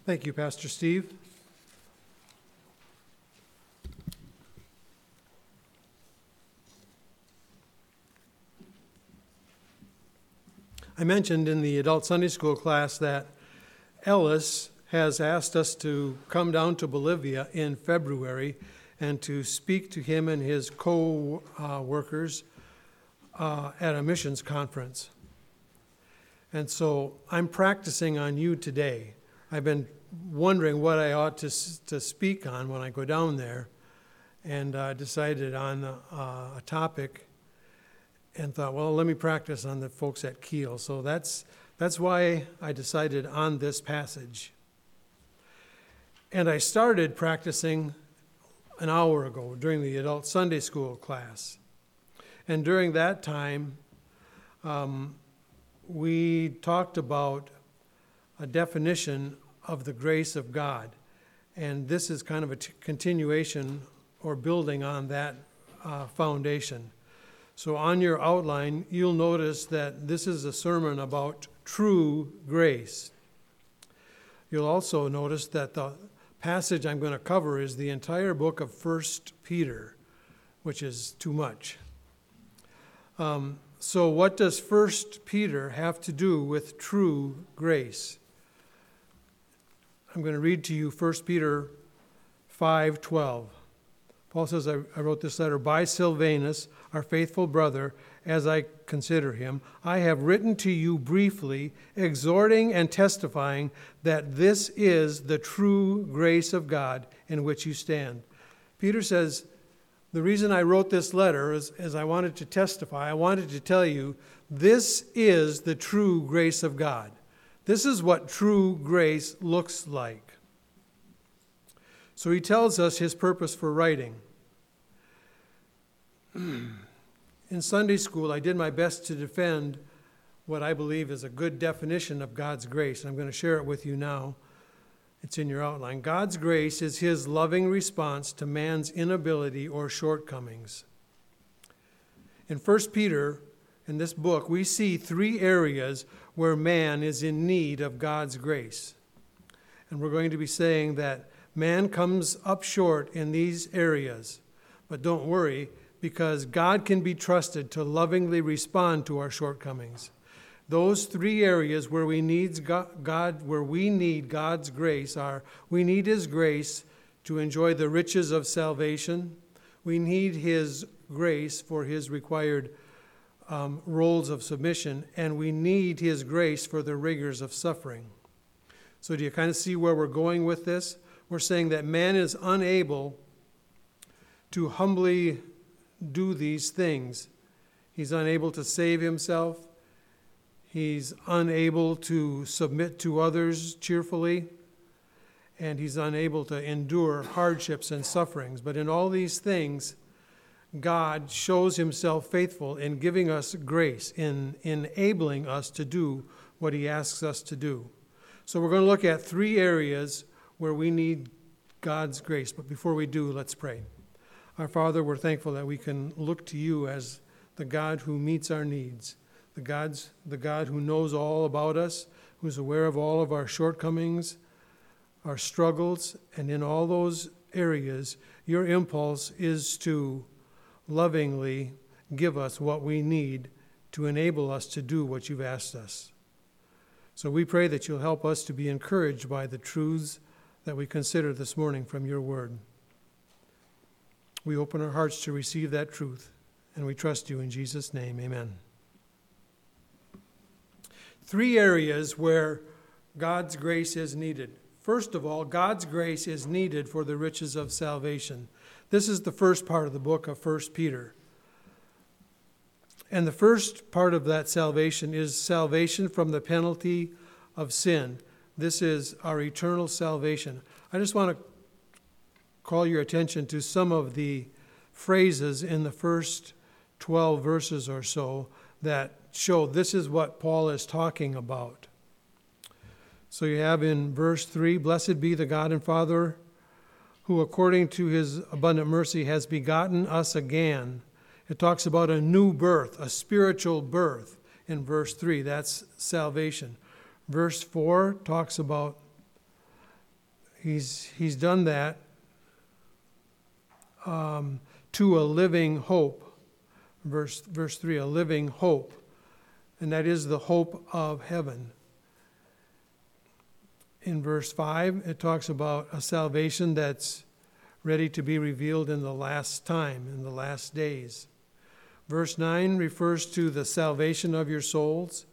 Thank you, Pastor Steve. I mentioned in the adult Sunday school class that Ellis has asked us to come down to Bolivia in February and to speak to him and his co-workers at a missions conference. And so I'm practicing on you today. I've been wondering what I ought to speak on when I go down there, and decided on a topic and thought, well, let me practice on the folks at Kiel. So that's why I decided on this passage. And I started practicing an hour ago during the adult Sunday school class. And during that time, we talked about a definition of the grace of God. And this is kind of a continuation or building on that foundation. So on your outline, you'll notice that this is a sermon about true grace. You'll also notice that the passage I'm going to cover is the entire book of 1 Peter, which is too much. So what does 1 Peter have to do with true grace? I'm going to read to you 1 Peter 5:12. Paul says, I wrote this letter by Silvanus, our faithful brother, as I consider him. I have written to you briefly, exhorting and testifying that this is the true grace of God in which you stand. Peter says, the reason I wrote this letter is I wanted to testify. I wanted to tell you, this is the true grace of God. This is what true grace looks like. So he tells us his purpose for writing. In Sunday school, I did my best to defend what I believe is a good definition of God's grace. And I'm going to share it with you now. It's in your outline. God's grace is his loving response to man's inability or shortcomings. In 1 Peter, in this book, we see three areas where man is in need of God's grace. And we're going to be saying that man comes up short in these areas. But don't worry, because God can be trusted to lovingly respond to our shortcomings. Those three areas where we need God's grace are: we need his grace to enjoy the riches of salvation. We need his grace for his required roles of submission, and we need his grace for the rigors of suffering. So do you kind of see where we're going with this? We're saying that man is unable to humbly do these things. He's unable to save himself. He's unable to submit to others cheerfully. And he's unable to endure hardships and sufferings. But in all these things, God shows himself faithful in giving us grace, in enabling us to do what he asks us to do. So we're going to look at three areas where we need God's grace. But before we do, let's pray. Our Father, we're thankful that we can look to you as the God who meets our needs, the God who knows all about us, who's aware of all of our shortcomings, our struggles, and in all those areas, your impulse is to lovingly give us what we need to enable us to do what you've asked us. So we pray that you'll help us to be encouraged by the truths that we consider this morning from your word. We open our hearts to receive that truth, and we trust you in Jesus' name. Amen. Three areas where God's grace is needed. First of all, God's grace is needed for the riches of salvation. This is the first part of the book of 1 Peter. And the first part of that salvation is salvation from the penalty of sin. This is our eternal salvation. I just want to call your attention to some of the phrases in the first 12 verses or so that show this is what Paul is talking about. So you have in verse 3, "Blessed be the God and Father, who according to his abundant mercy has begotten us again." It talks about a new birth, a spiritual birth in verse 3. That's salvation. Verse 4 talks about He's done that to a living hope. Verse 3, a living hope. And that is the hope of heaven. In verse 5, it talks about a salvation that's ready to be revealed in the last time, in the last days. Verse 9 refers to the salvation of your souls.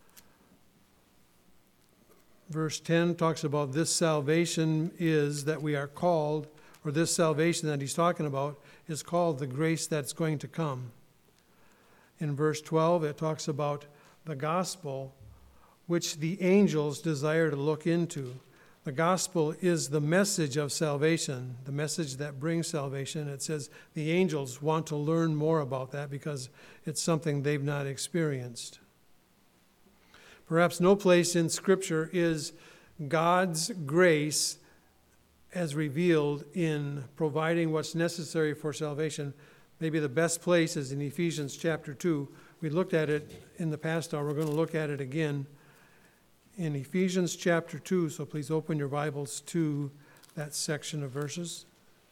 Verse 10 talks about this salvation is that we are called, or this salvation that he's talking about is called the grace that's going to come. In verse 12, it talks about the gospel, which the angels desire to look into. The gospel is the message of salvation, the message that brings salvation. It says the angels want to learn more about that because it's something they've not experienced. Perhaps no place in Scripture is God's grace as revealed in providing what's necessary for salvation. Maybe the best place is in Ephesians chapter 2. We looked at it in the past hour. We're going to look at it again in Ephesians chapter 2. So please open your Bibles to that section of verses.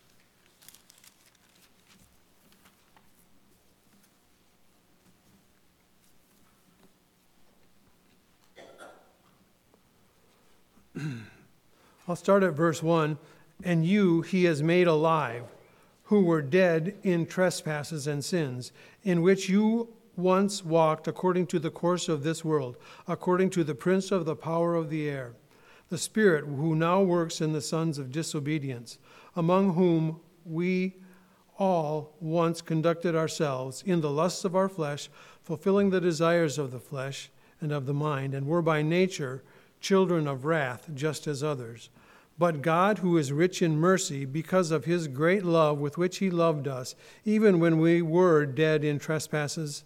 I'll start at verse 1. And you he has made alive, who were dead in trespasses and sins, in which you once walked according to the course of this world, according to the prince of the power of the air, the spirit who now works in the sons of disobedience, among whom we all once conducted ourselves in the lusts of our flesh, fulfilling the desires of the flesh and of the mind, and were by nature children of wrath, just as others. But God, who is rich in mercy, because of his great love with which he loved us, even when we were dead in trespasses,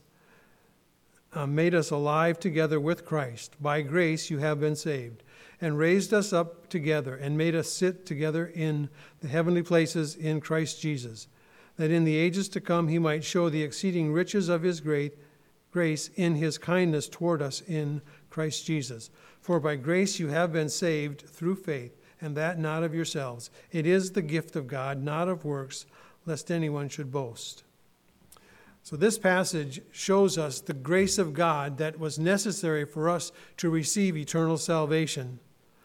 made us alive together with Christ. By grace you have been saved, and raised us up together, and made us sit together in the heavenly places in Christ Jesus, that in the ages to come he might show the exceeding riches of his great grace in his kindness toward us in Christ Jesus. For by grace you have been saved through faith, and that not of yourselves. It is the gift of God, not of works, lest anyone should boast. So this passage shows us the grace of God that was necessary for us to receive eternal salvation.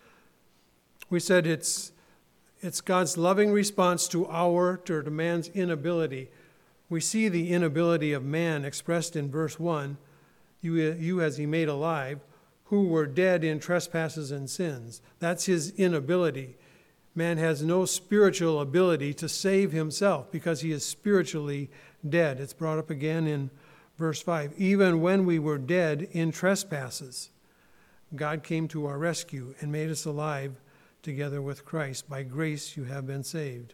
We said it's God's loving response to man's inability. We see the inability of man expressed in verse 1, you as he made alive, who were dead in trespasses and sins. That's his inability. Man has no spiritual ability to save himself because he is spiritually dead. It's brought up again in verse 5. Even when we were dead in trespasses, God came to our rescue and made us alive together with Christ. By grace you have been saved.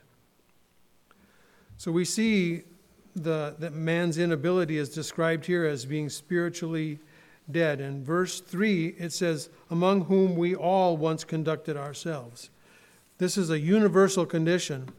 So we see that man's inability is described here as being spiritually dead. In verse 3, it says, among whom we all once conducted ourselves. This is a universal condition.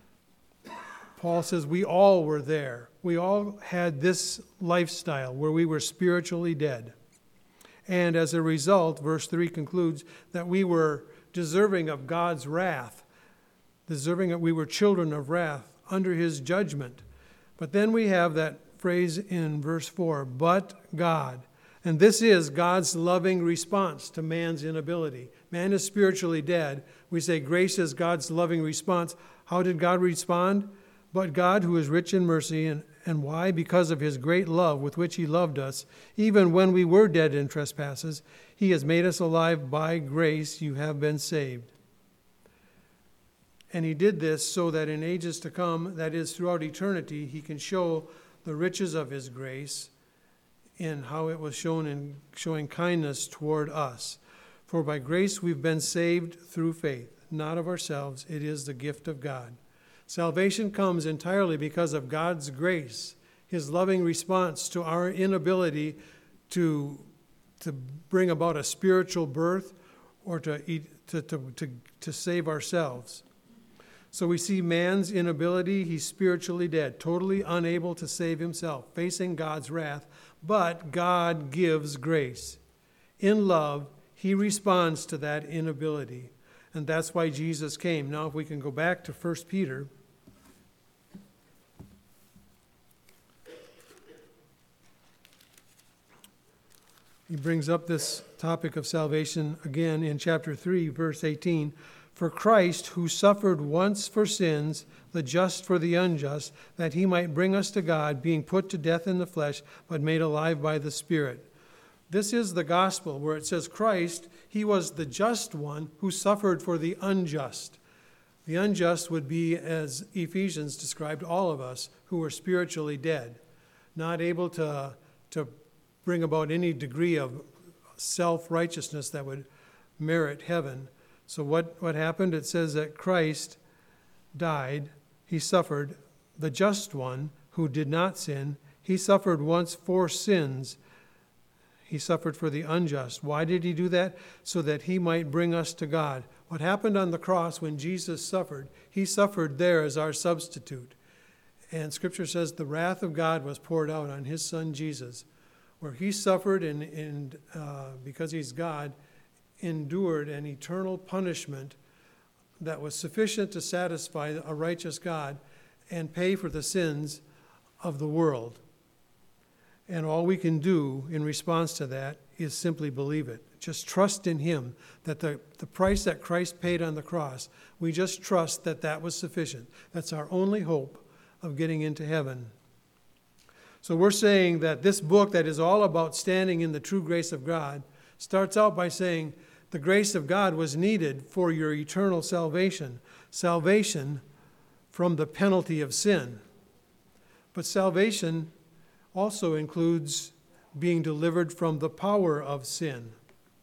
Paul says we all were there. We all had this lifestyle where we were spiritually dead. And as a result, verse 3 concludes that we were deserving of God's wrath, deserving that we were children of wrath under his judgment. But then we have that phrase in verse 4, but God. And this is God's loving response to man's inability. Man is spiritually dead. We say grace is God's loving response. How did God respond? But God, who is rich in mercy, and why? Because of his great love with which he loved us, even when we were dead in trespasses, he has made us alive. By grace you have been saved. And he did this so that in ages to come, that is throughout eternity, he can show the riches of his grace in how it was shown in showing kindness toward us. For by grace we've been saved through faith, not of ourselves. It is the gift of God. Salvation comes entirely because of God's grace, his loving response to our inability to bring about a spiritual birth or to save ourselves. So we see man's inability. He's spiritually dead, totally unable to save himself, facing God's wrath. But God gives grace. In love, he responds to that inability. And that's why Jesus came. Now, if we can go back to 1 Peter. He brings up this topic of salvation again in chapter 3, verse 18. For Christ, who suffered once for sins, the just for the unjust, that he might bring us to God, being put to death in the flesh, but made alive by the Spirit. This is the gospel where it says Christ, he was the just one who suffered for the unjust. The unjust would be, as Ephesians described, all of us who were spiritually dead, not able to bring about any degree of self-righteousness that would merit heaven. So what happened? It says that Christ died, he suffered, the just one who did not sin. He suffered once for sins. He suffered for the unjust. Why did he do that? So that he might bring us to God. What happened on the cross when Jesus suffered, he suffered there as our substitute. And Scripture says the wrath of God was poured out on his son Jesus, where he suffered and because he's God, endured an eternal punishment that was sufficient to satisfy a righteous God and pay for the sins of the world. And all we can do in response to that is simply believe it. Just trust in him, that the price that Christ paid on the cross, we just trust that that was sufficient. That's our only hope of getting into heaven. So we're saying that this book that is all about standing in the true grace of God starts out by saying the grace of God was needed for your eternal salvation. Salvation from the penalty of sin. But salvation also includes being delivered from the power of sin.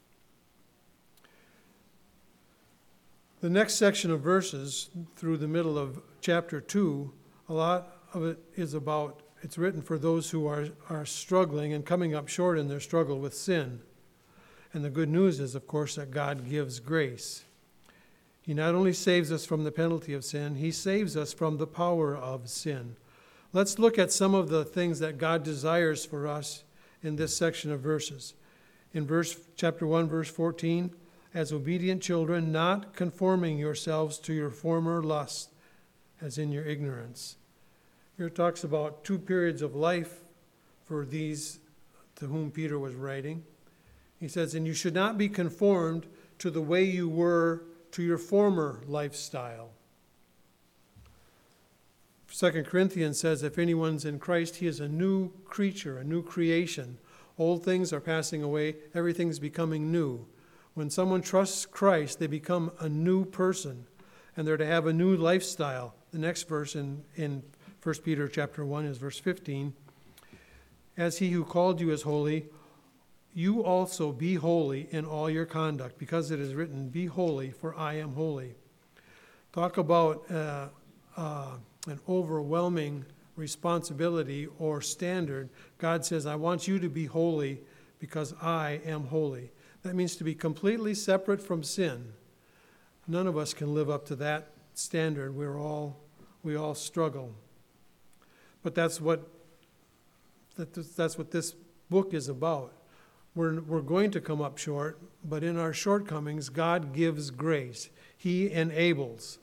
The next section of verses through the middle of chapter 2, a lot of it is about, it's written for those who are struggling and coming up short in their struggle with sin. And the good news is, of course, that God gives grace. He not only saves us from the penalty of sin, he saves us from the power of sin. Let's look at some of the things that God desires for us in this section of verses. In chapter 1, verse 14, as obedient children, not conforming yourselves to your former lusts, as in your ignorance. Here it talks about 2 periods of life for these to whom Peter was writing. He says, and you should not be conformed to the way you were to your former lifestyle. 2 Corinthians says, if anyone's in Christ, he is a new creature, a new creation. Old things are passing away, everything's becoming new. When someone trusts Christ, they become a new person, and they're to have a new lifestyle. The next verse in 1 Peter chapter 1 is verse 15. As he who called you is holy, you also be holy in all your conduct, because it is written, be holy, for I am holy. Talk about an overwhelming responsibility or standard. God says, I want you to be holy because I am holy. That means to be completely separate from sin. None of us can live up to that standard. We all struggle. But that's what this book is about. We're going to come up short, but in our shortcomings, God gives grace. He enables.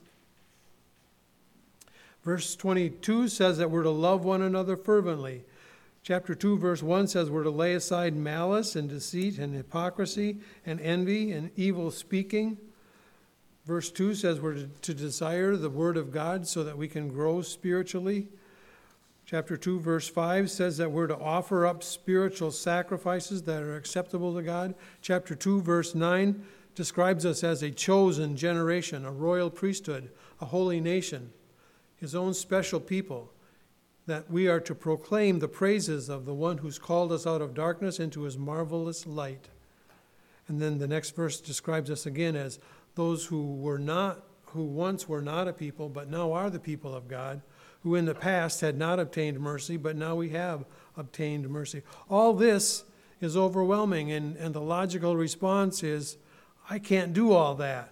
Verse 22 says that we're to love one another fervently. Chapter 2, verse 1 says we're to lay aside malice and deceit and hypocrisy and envy and evil speaking. Verse 2 says we're to desire the word of God so that we can grow spiritually. Chapter 2, verse 5 says that we're to offer up spiritual sacrifices that are acceptable to God. Chapter 2, verse 9 describes us as a chosen generation, a royal priesthood, a holy nation, his own special people, that we are to proclaim the praises of the one who's called us out of darkness into his marvelous light. And then the next verse describes us again as those who once were not a people, but now are the people of God, who in the past had not obtained mercy, but now we have obtained mercy. All this is overwhelming, and the logical response is, I can't do all that.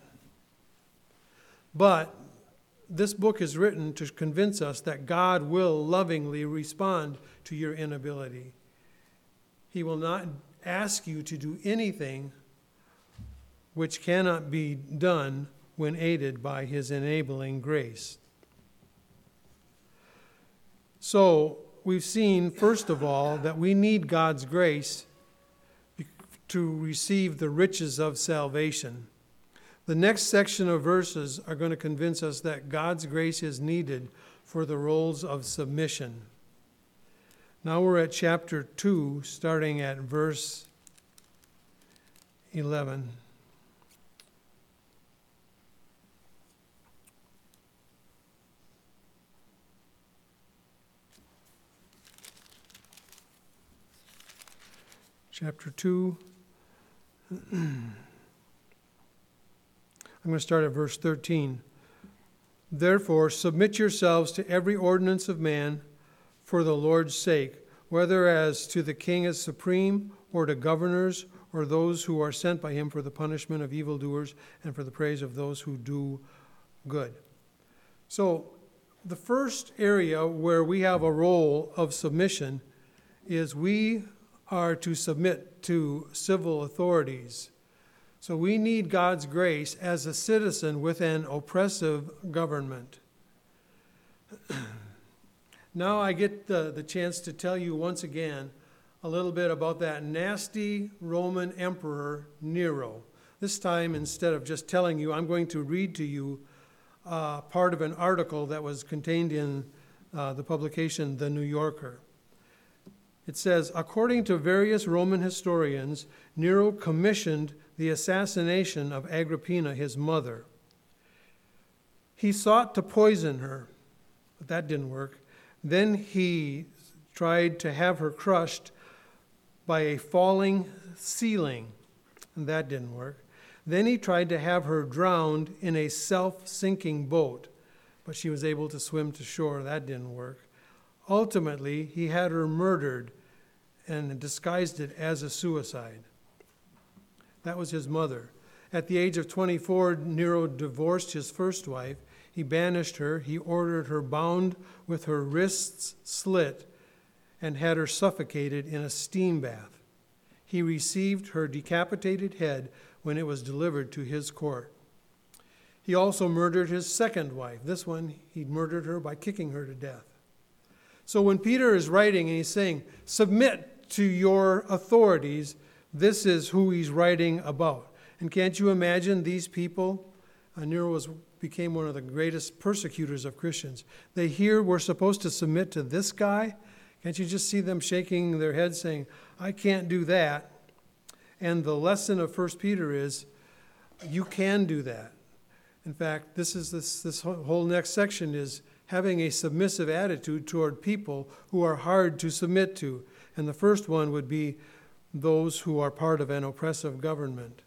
But this book is written to convince us that God will lovingly respond to your inability. He will not ask you to do anything which cannot be done when aided by his enabling grace. So we've seen, first of all, that we need God's grace to receive the riches of salvation. The next section of verses are going to convince us that God's grace is needed for the roles of submission. Now we're at chapter 2, starting at verse 11. Chapter 2. I'm going to start at verse 13. Therefore, submit yourselves to every ordinance of man for the Lord's sake, whether as to the king as supreme, or to governors, or those who are sent by him for the punishment of evildoers and for the praise of those who do good. So, the first area where we have a role of submission is we are to submit to civil authorities. So we need God's grace as a citizen with an oppressive government. Now I get the chance to tell you once again a little bit about that nasty Roman emperor Nero. This time, instead of just telling you, I'm going to read to you part of an article that was contained in the publication The New Yorker. It says, according to various Roman historians, Nero commissioned the assassination of Agrippina, his mother. He sought to poison her, but that didn't work. Then he tried to have her crushed by a falling ceiling, and that didn't work. Then he tried to have her drowned in a self-sinking boat, but she was able to swim to shore. That didn't work. Ultimately, he had her murdered and disguised it as a suicide. That was his mother. At the age of 24, Nero divorced his first wife. He banished her. He ordered her bound with her wrists slit and had her suffocated in a steam bath. He received her decapitated head when it was delivered to his court. He also murdered his second wife. This one, he murdered her by kicking her to death. So when Peter is writing and he's saying, submit to your authorities, this is who he's writing about. And can't you imagine these people? Nero became one of the greatest persecutors of Christians. They hear we're supposed to submit to this guy. Can't you just see them shaking their heads saying, I can't do that? And the lesson of 1 Peter is, you can do that. In fact, this whole next section is having a submissive attitude toward people who are hard to submit to. And the first one would be those who are part of an oppressive government.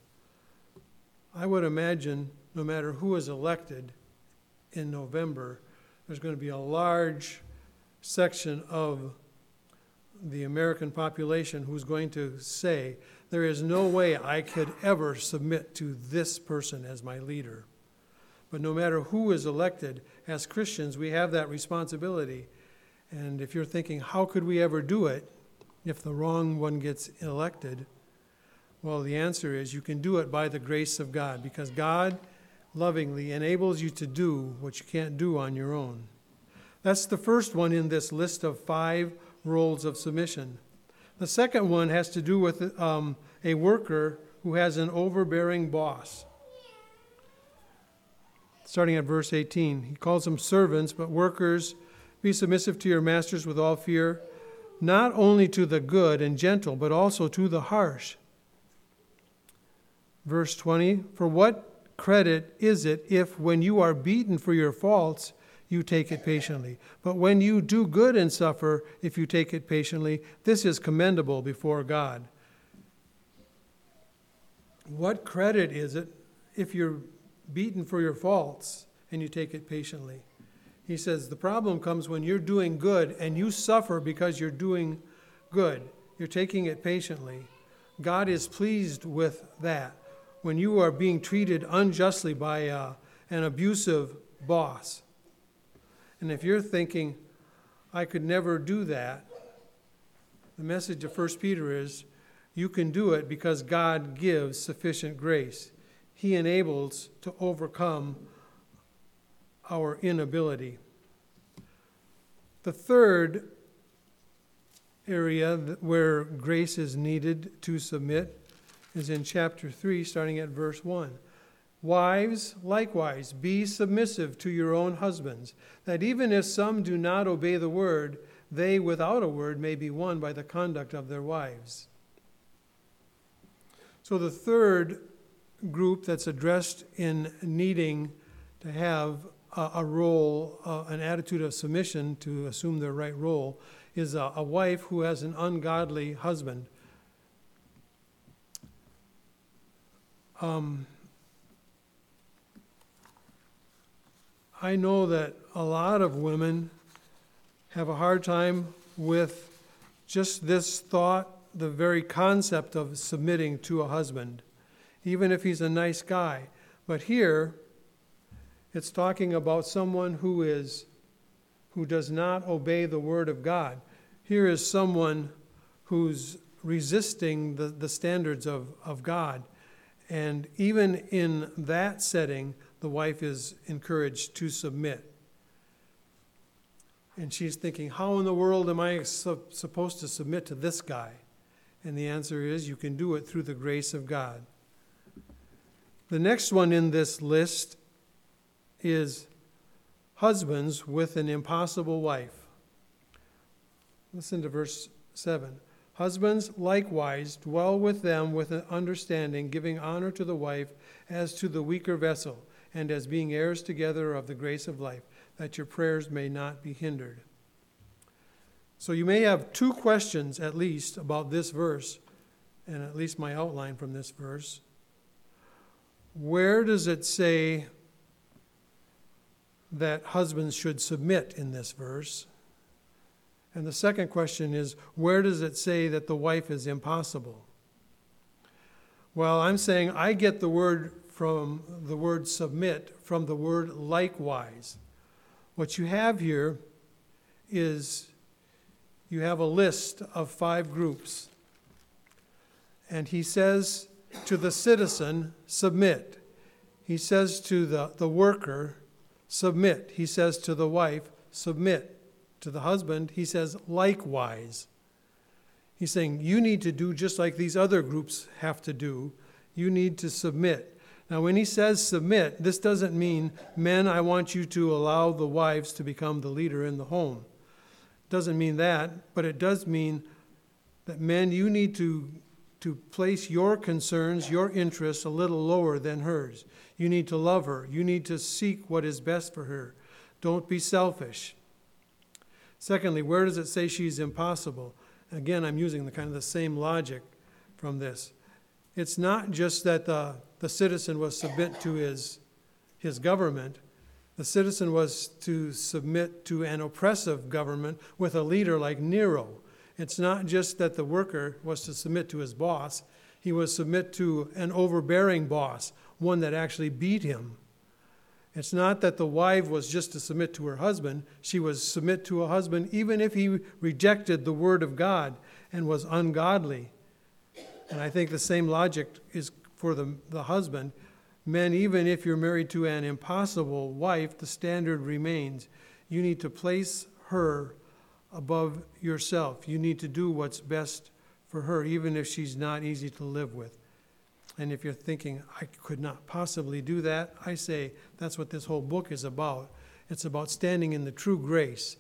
I would imagine no matter who is elected in November, there's going to be a large section of the American population who's going to say, there is no way I could ever submit to this person as my leader. But no matter who is elected, as Christians, we have that responsibility. And if you're thinking, how could we ever do it if the wrong one gets elected? Well, the answer is you can do it by the grace of God, because God lovingly enables you to do what you can't do on your own. That's the first one in this list of 5 roles of submission. The second one has to do with a worker who has an overbearing boss. Starting at verse 18, he calls them servants, but workers, be submissive to your masters with all fear, not only to the good and gentle, but also to the harsh. Verse 20, for what credit is it if when you are beaten for your faults, you take it patiently? But when you do good and suffer, if you take it patiently, this is commendable before God. What credit is it if you're beaten for your faults and you take it patiently? He says the problem comes when you're doing good and you suffer because you're doing good. You're taking it patiently. God is pleased with that. When you are being treated unjustly by an abusive boss. And if you're thinking, I could never do that, the message of 1 Peter is, you can do it because God gives sufficient grace. He enables to overcome our inability. The third area where grace is needed to submit is in chapter 3, starting at verse 1. Wives, likewise, be submissive to your own husbands, that even if some do not obey the word, they without a word may be won by the conduct of their wives. So the third group that's addressed in needing to have a role, an attitude of submission to assume their right role, is a wife who has an ungodly husband. I know that a lot of women have a hard time with just this thought, the very concept of submitting to a husband, even if he's a nice guy. But here, it's talking about someone who does not obey the word of God. Here is someone who's resisting the standards of God. And even in that setting, the wife is encouraged to submit. And she's thinking, how in the world am I supposed to submit to this guy? And the answer is, you can do it through the grace of God. The next one in this list is husbands with an impossible wife. Listen to verse 7. Husbands likewise dwell with them with an understanding, giving honor to the wife as to the weaker vessel, and as being heirs together of the grace of life, that your prayers may not be hindered. So you may have two questions at least about this verse, and at least my outline from this verse. Where does it say that husbands should submit in this verse? And the second question is, where does it say that the wife is impossible? Well, I'm saying I get the word from the word submit from the word likewise. What you have here is you have a list of 5 groups. And he says to the citizen, submit. He says to the worker, submit. He says to the wife, submit. To the husband, he says, likewise. He's saying, you need to do just like these other groups have to do. You need to submit. Now, when he says submit, this doesn't mean, men, I want you to allow the wives to become the leader in the home. It doesn't mean that, but it does mean that men, you need to place your concerns, your interests a little lower than hers. You need to love her. You need to seek what is best for her. Don't be selfish. Secondly, where does it say she's impossible? Again, I'm using the same logic from this. It's not just that the citizen was submit to his government. The citizen was to submit to an oppressive government with a leader like Nero. It's not just that the worker was to submit to his boss. He was submit to an overbearing boss, one that actually beat him. It's not that the wife was just to submit to her husband. She was submit to a husband even if he rejected the word of God and was ungodly. And I think the same logic is for the husband. Men, even if you're married to an impossible wife, the standard remains. You need to place her above yourself. You need to do what's best for her, even if she's not easy to live with. And if you're thinking, I could not possibly do that, I say that's what this whole book is about. It's about standing in the true grace.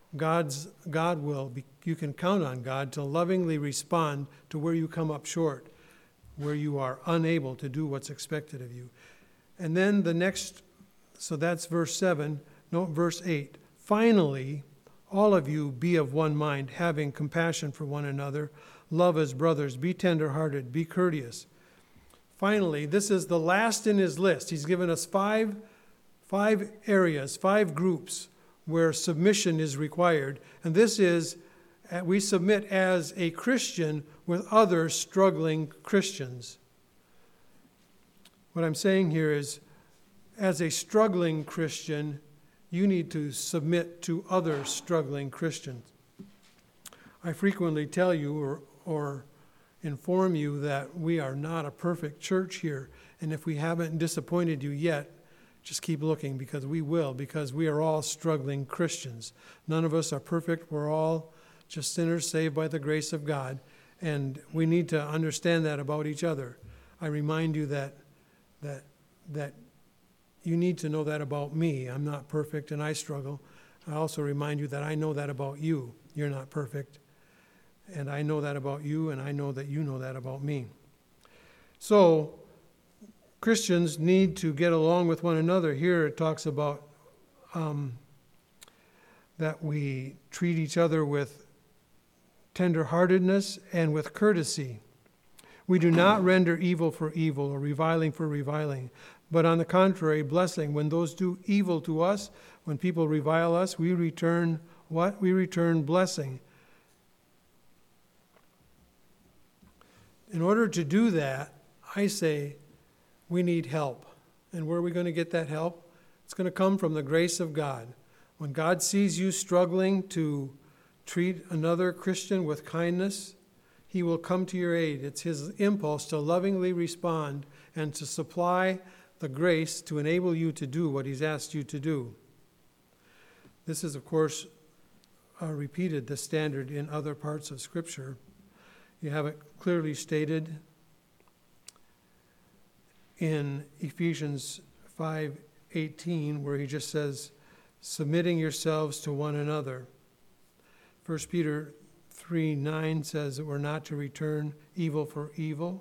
You can count on God to lovingly respond to where you come up short, where you are unable to do what's expected of you. And then so that's verse 7, verse 8. Finally, all of you be of one mind, having compassion for one another, love as brothers, be tenderhearted, be courteous. Finally, this is the last in his list. He's given us five areas, 5 groups where submission is required. And this is, we submit as a Christian with other struggling Christians. What I'm saying here is, as a struggling Christian, you need to submit to other struggling Christians. I frequently tell you or inform you that we are not a perfect church here, And if we haven't disappointed you yet, just keep looking, because we will, because we are all struggling Christians. None of us are perfect. We're all just sinners saved by the grace of God. And we need to understand that about each other. I remind you that you need to know that about me. I'm not perfect and I struggle. I also remind you that I know that about you. You're not perfect. And I know that about you, and I know that you know that about me. So, Christians need to get along with one another. Here it talks about that we treat each other with tenderheartedness and with courtesy. We do not render evil for evil or reviling for reviling, but on the contrary, blessing. When those do evil to us, when people revile us, we return what? We return blessing. In order to do that, I say we need help. And where are we going to get that help? It's going to come from the grace of God. When God sees you struggling to treat another Christian with kindness, He will come to your aid. It's His impulse to lovingly respond and to supply the grace to enable you to do what He's asked you to do. This is, of course, repeated, the standard in other parts of Scripture. You have it clearly stated in Ephesians 5:18, where he just says, submitting yourselves to one another. 1 Peter 3:9 says that we're not to return evil for evil.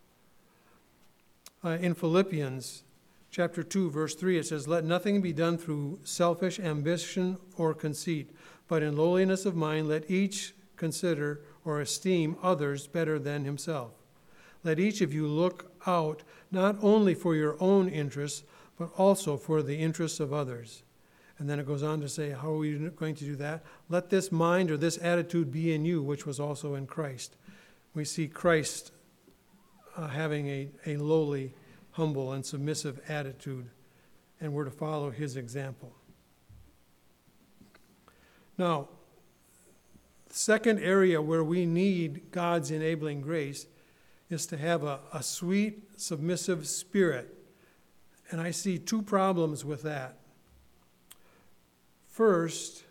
In Philippians chapter 2, verse 3, it says, let nothing be done through selfish ambition or conceit, but in lowliness of mind let each consider or esteem others better than himself. Let each of you look out not only for your own interests, but also for the interests of others. And then it goes on to say, how are we going to do that? Let this mind or this attitude be in you, which was also in Christ. We see Christ having a lowly, humble, and submissive attitude, and we're to follow his example. Now, the second area where we need God's enabling grace is to have a sweet, submissive spirit. And I see two problems with that. First,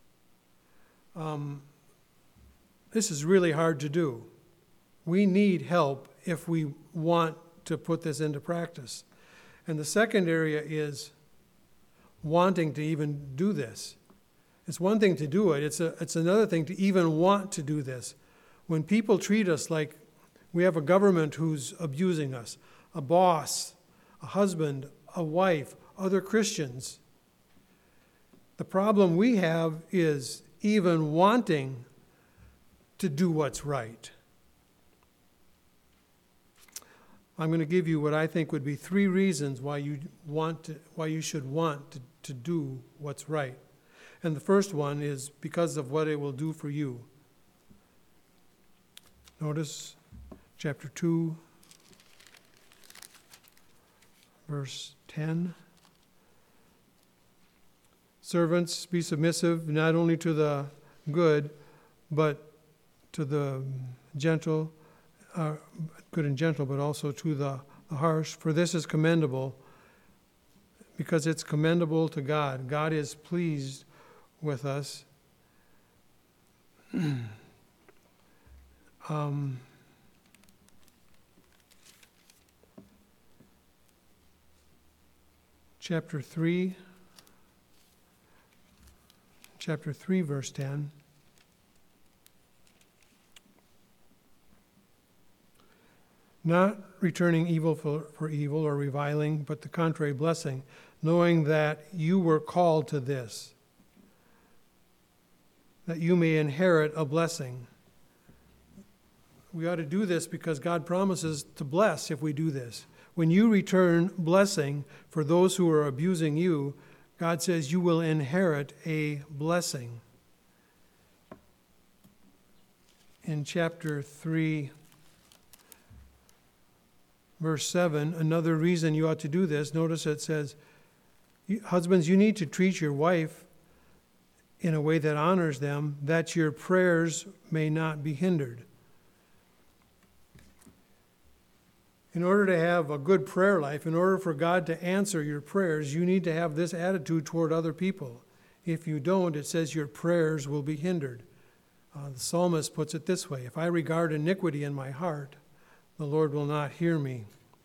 this is really hard to do. We need help if we want to put this into practice. And the second area is wanting to even do this. It's one thing to do it. It's another thing to even want to do this. When people treat us like we have a government who's abusing us, a boss, a husband, a wife, other Christians, the problem we have is even wanting to do what's right. I'm going to give you what I think would be 3 reasons why you should want to do what's right. And the first one is because of what it will do for you. Notice chapter 2, verse 10. Servants, be submissive not only to the good, but to the gentle, good and gentle, but also to the harsh. For this is commendable, because it's commendable to God. God is pleased with us. Chapter 3, verse 10. Not returning evil for evil or reviling, but the contrary, blessing, knowing that you were called to this, that you may inherit a blessing. We ought to do this because God promises to bless if we do this. When you return blessing for those who are abusing you, God says you will inherit a blessing. In chapter 3, verse 7, another reason you ought to do this, notice it says, husbands, you need to treat your wife in a way that honors them, that your prayers may not be hindered. In order to have a good prayer life, in order for God to answer your prayers, you need to have this attitude toward other people. If you don't, it says your prayers will be hindered. The psalmist puts it this way: if I regard iniquity in my heart, the Lord will not hear me.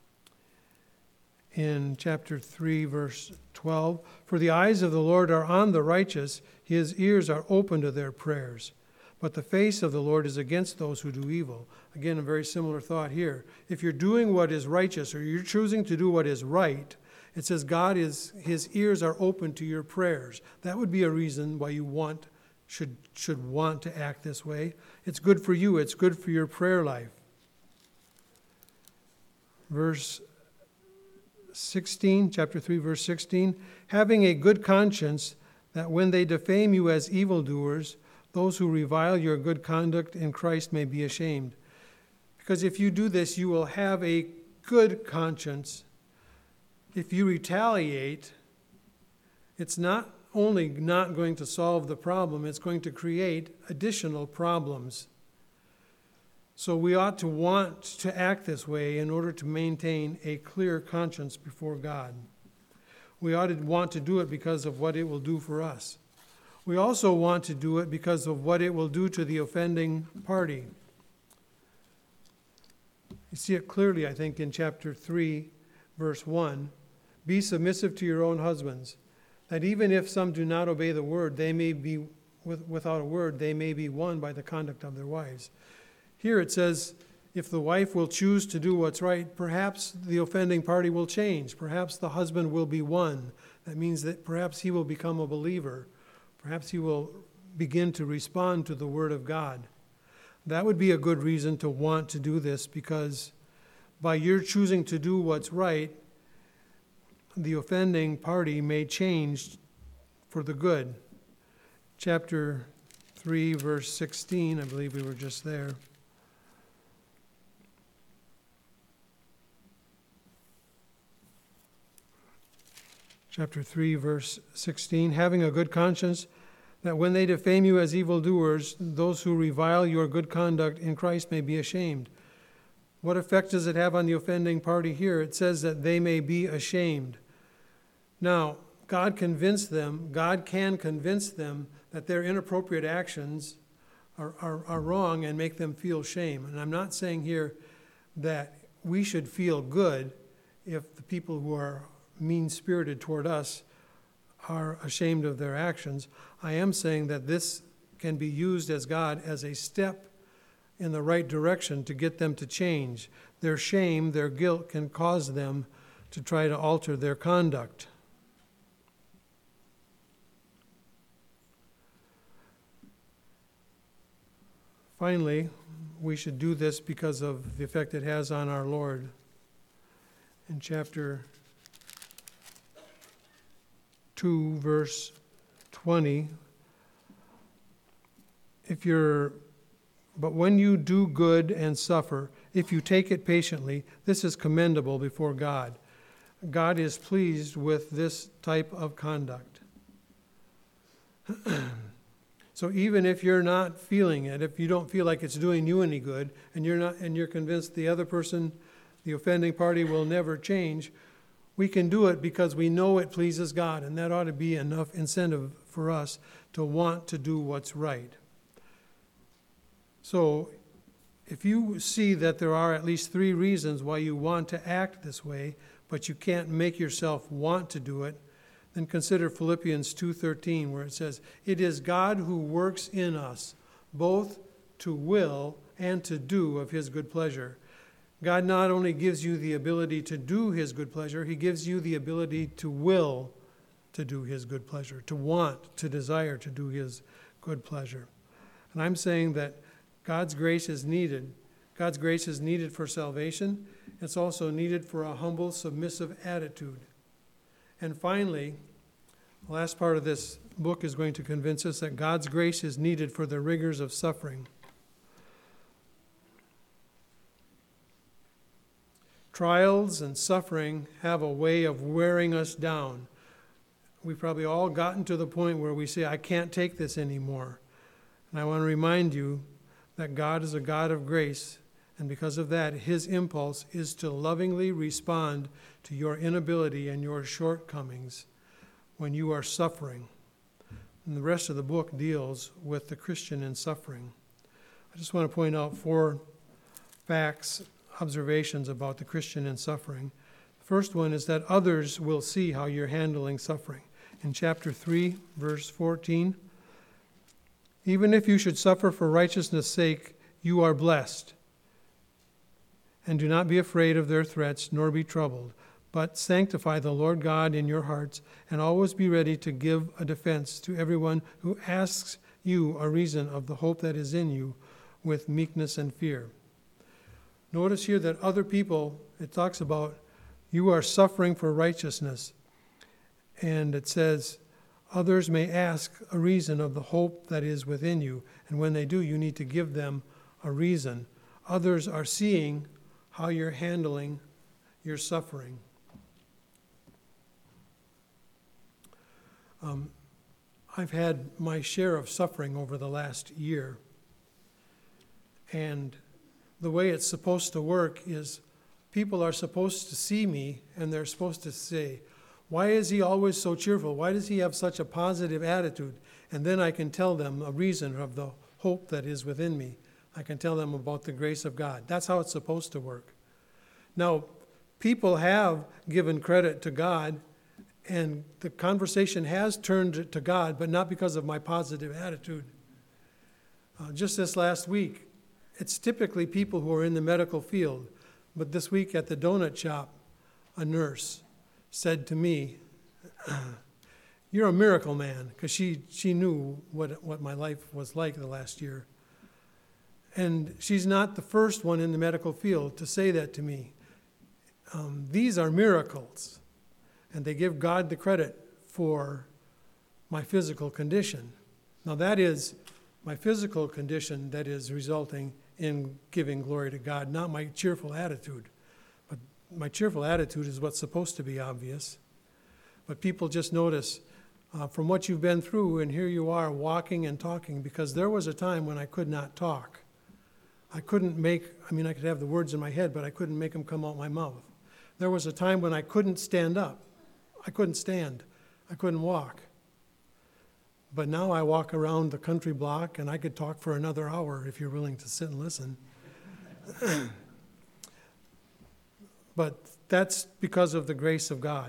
In chapter 3, verse 12, for the eyes of the Lord are on the righteous, his ears are open to their prayers. But the face of the Lord is against those who do evil. Again, a very similar thought here. If you're doing what is righteous, or you're choosing to do what is right, it says his ears are open to your prayers. That would be a reason why you should want to act this way. It's good for you. It's good for your prayer life. Verse 16, chapter 3, verse 16, having a good conscience, that when they defame you as evildoers, those who revile your good conduct in Christ may be ashamed. Because if you do this, you will have a good conscience. If you retaliate, it's not only not going to solve the problem, it's going to create additional problems. So we ought to want to act this way in order to maintain a clear conscience before God. We ought to want to do it because of what it will do for us. We also want to do it because of what it will do to the offending party. You see it clearly, I think, in chapter 3, verse 1. Be submissive to your own husbands, that even if some do not obey the word, they may be without a word, they may be won by the conduct of their wives. Here it says, if the wife will choose to do what's right, perhaps the offending party will change. Perhaps the husband will be won. That means that perhaps he will become a believer. Perhaps he will begin to respond to the word of God. That would be a good reason to want to do this, because by your choosing to do what's right, the offending party may change for the good. Chapter 3, verse 16, I believe we were just there. Chapter 3, verse 16, having a good conscience, that when they defame you as evildoers, those who revile your good conduct in Christ may be ashamed. What effect does it have on the offending party here? It says that they may be ashamed. Now, God can convince them that their inappropriate actions are wrong and make them feel shame. And I'm not saying here that we should feel good if the people who are mean-spirited toward us are ashamed of their actions. I am saying that this can be used as God as a step in the right direction to get them to change. Their shame, their guilt can cause them to try to alter their conduct. Finally, we should do this because of the effect it has on our Lord. In chapter 2, verse 20, but when you do good and suffer, if you take it patiently, this is commendable before God. God is pleased with this type of conduct. So even if you're not feeling it, if you don't feel like it's doing you any good, and you're convinced the other person, the offending party, will never change, we can do it because we know it pleases God, and that ought to be enough incentive for us to want to do what's right. So if you see that there are at least 3 reasons why you want to act this way, but you can't make yourself want to do it, then consider Philippians 2:13, where it says, it is God who works in us, both to will and to do of his good pleasure. God not only gives you the ability to do his good pleasure, he gives you the ability to will to do his good pleasure, to want, to desire to do his good pleasure. And I'm saying that God's grace is needed. God's grace is needed for salvation. It's also needed for a humble, submissive attitude. And finally, the last part of this book is going to convince us that God's grace is needed for the rigors of suffering. Trials and suffering have a way of wearing us down. We've probably all gotten to the point where we say, I can't take this anymore. And I want to remind you that God is a God of grace, And because of that, his impulse is to lovingly respond to your inability and your shortcomings when you are suffering. And the rest of the book deals with the Christian in suffering. I just want to point out 4 facts, observations about the Christian in suffering. The first one is that others will see how you're handling suffering. In chapter 3, verse 14, even if you should suffer for righteousness' sake, you are blessed. And do not be afraid of their threats, nor be troubled, but sanctify the Lord God in your hearts, and always be ready to give a defense to everyone who asks you a reason of the hope that is in you with meekness and fear. Notice here that other people, it talks about you are suffering for righteousness. And it says, others may ask a reason of the hope that is within you. And when they do, you need to give them a reason. Others are seeing how you're handling your suffering. I've had my share of suffering over the last year. And the way it's supposed to work is people are supposed to see me and they're supposed to say, why is he always so cheerful? Why does he have such a positive attitude? And then I can tell them a reason of the hope that is within me. I can tell them about the grace of God. That's how it's supposed to work. Now, people have given credit to God, and the conversation has turned to God, but not because of my positive attitude. Just this last week, it's typically people who are in the medical field, but this week at the donut shop, a nurse said to me, you're a miracle man, because she knew what my life was like the last year. And she's not the first one in the medical field to say that to me. These are miracles. And they give God the credit for my physical condition. Now that is my physical condition that is resulting in giving glory to God, not my cheerful attitude. But my cheerful attitude is what's supposed to be obvious. But people just notice from what you've been through, and here you are walking and talking, because there was a time when I could not talk. I could have the words in my head, but I couldn't make them come out my mouth. There was a time when I couldn't stand up. I couldn't stand. I couldn't walk. But now I walk around the country block, and I could talk for another hour if you're willing to sit and listen. But that's because of the grace of God.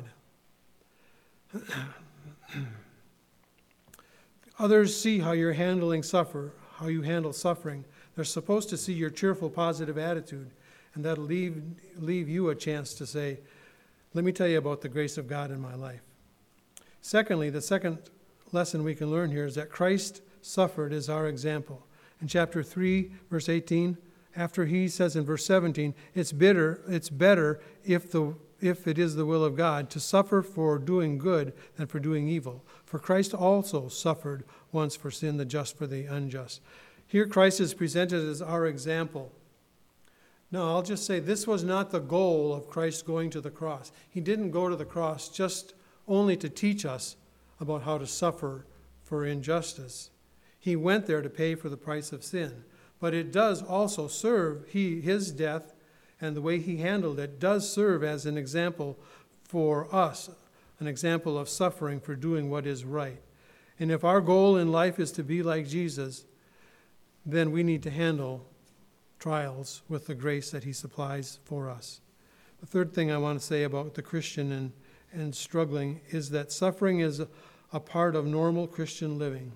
Others see how you're handling how you handle suffering. They're supposed to see your cheerful, positive attitude, and that'll leave you a chance to say, let me tell you about the grace of God in my life. Secondly, the second lesson we can learn here is that Christ suffered as our example. In chapter 3, verse 18, after he says in verse 17, it's better if it is the will of God to suffer for doing good than for doing evil. For Christ also suffered once for sin, the just for the unjust. Here Christ is presented as our example. Now, I'll just say this was not the goal of Christ going to the cross. He didn't go to the cross just only to teach us about how to suffer for injustice. He went there to pay for the price of sin. But it does also serve, his death and the way he handled it does serve as an example for us, an example of suffering for doing what is right. And if our goal in life is to be like Jesus, then we need to handle trials with the grace that he supplies for us. The third thing I want to say about the Christian and struggling is that suffering is a part of normal Christian living.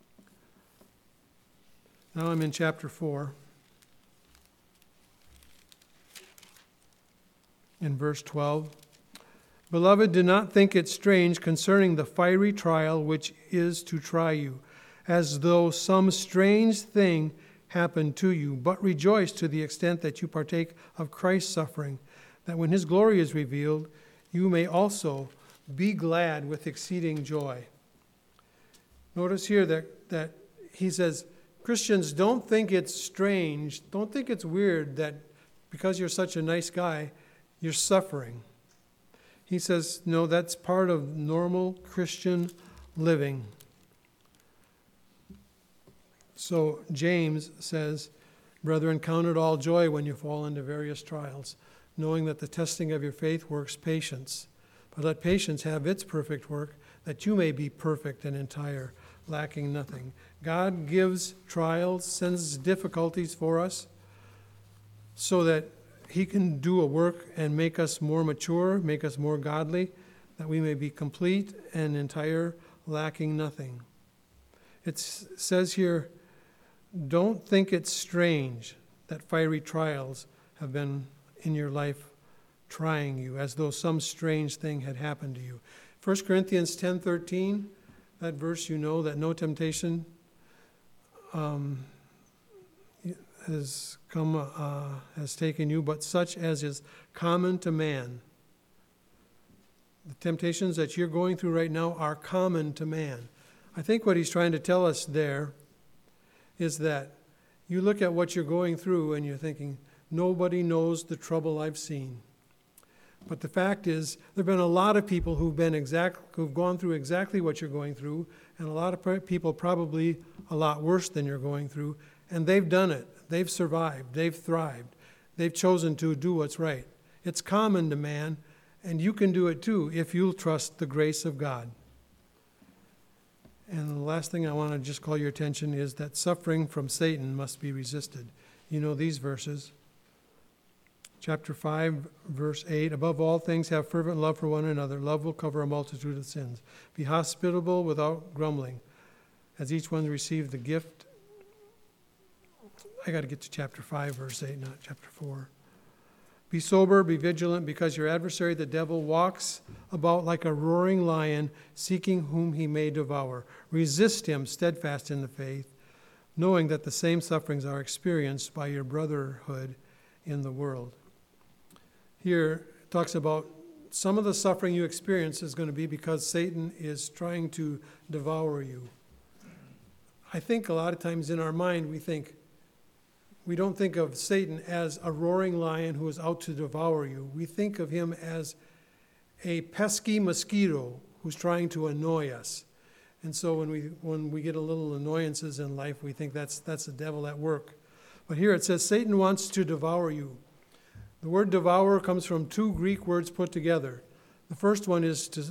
Now I'm in chapter 4. In verse 12. Beloved, do not think it strange concerning the fiery trial which is to try you, as though some strange thing happened to you, but rejoice to the extent that you partake of Christ's suffering, that when his glory is revealed, you may also be glad with exceeding joy. Notice here that he says, Christians, don't think it's strange, don't think it's weird that because you're such a nice guy, you're suffering. He says, no, that's part of normal Christian living. So James says, Brethren, count it all joy when you fall into various trials, knowing that the testing of your faith works patience. But let patience have its perfect work, that you may be perfect and entire, lacking nothing. God gives trials, sends difficulties for us, so that he can do a work and make us more mature, make us more godly, that we may be complete and entire, lacking nothing. It says here, don't think it's strange that fiery trials have been in your life trying you, as though some strange thing had happened to you. 1 Corinthians 10:13, that verse you know, that no temptation has taken you, but such as is common to man. The temptations that you're going through right now are common to man. I think what he's trying to tell us there is that you look at what you're going through and you're thinking, nobody knows the trouble I've seen. But the fact is, there have been a lot of people who've gone through exactly what you're going through, and a lot of people probably a lot worse than you're going through, and they've done it. They've survived. They've thrived. They've chosen to do what's right. It's common to man, and you can do it too if you'll trust the grace of God. And the last thing I want to just call your attention is that suffering from Satan must be resisted. You know these verses. Chapter 5, verse 8, above all things have fervent love for one another. Love will cover a multitude of sins. Be hospitable without grumbling, as each one received the gift. I got to get to chapter 5, verse 8, not chapter 4. Be sober, be vigilant, because your adversary, the devil, walks about like a roaring lion, seeking whom he may devour. Resist him, steadfast in the faith, knowing that the same sufferings are experienced by your brotherhood in the world. Here it talks about some of the suffering you experience is going to be because Satan is trying to devour you. I think a lot of times in our mind we don't think of Satan as a roaring lion who is out to devour you. We think of him as a pesky mosquito who's trying to annoy us. And so when we get a little annoyances in life, we think that's the devil at work. But here it says Satan wants to devour you. The word devour comes from two Greek words put together. The first one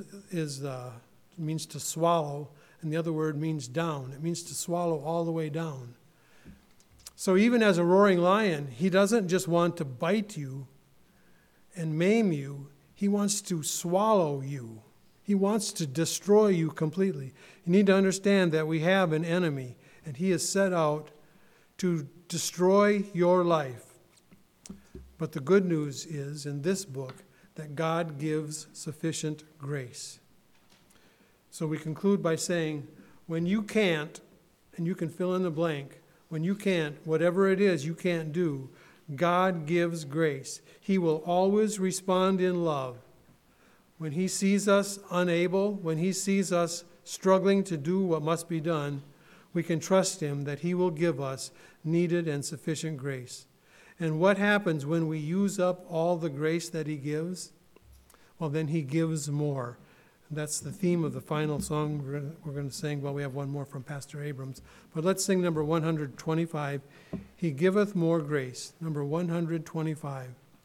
means to swallow, and the other word means down. It means to swallow all the way down. So even as a roaring lion, he doesn't just want to bite you and maim you. He wants to swallow you. He wants to destroy you completely. You need to understand that we have an enemy, and he is set out to destroy your life. But the good news is, in this book, that God gives sufficient grace. So we conclude by saying, when you can't, and you can fill in the blank, when you can't, whatever it is you can't do, God gives grace. He will always respond in love. When he sees us unable, when he sees us struggling to do what must be done, we can trust him that he will give us needed and sufficient grace. And what happens when we use up all the grace that he gives? Well, then he gives more. That's the theme of the final song we're going to sing. Well, we have one more from Pastor Abrams. But let's sing number 125. He giveth more grace. Number 125.